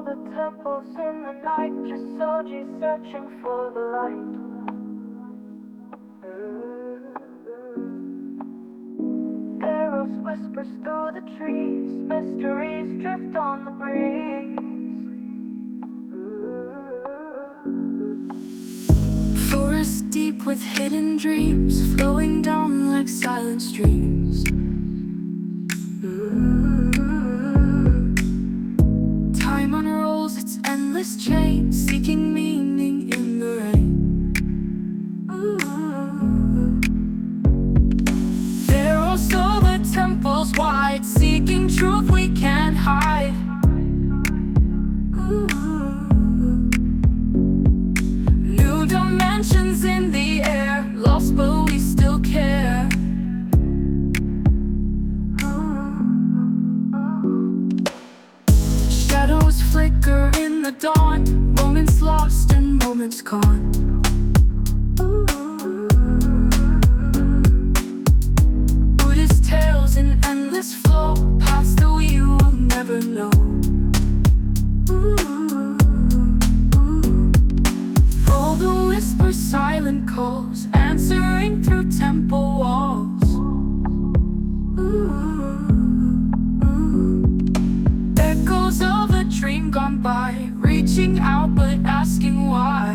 the temples in the night, just Soji searching for the light. Eros whispers through the trees, mysteries drift on the breeze. Forest deep with hidden dreams, flowing down like silent streams. Time unrolls its endless chain, seeking meaning in the rain. There are also the temples wide, seeking truth we can't hide. New dimensions in the air, lost but we still care. Shadows flicker in the dawn, moments lost and moments gone. Buddhist tales in endless flow, paths that we will never know. All the whispers, silent calls, answering through temple walls. Echoes of a dream gone by, reaching out but asking why.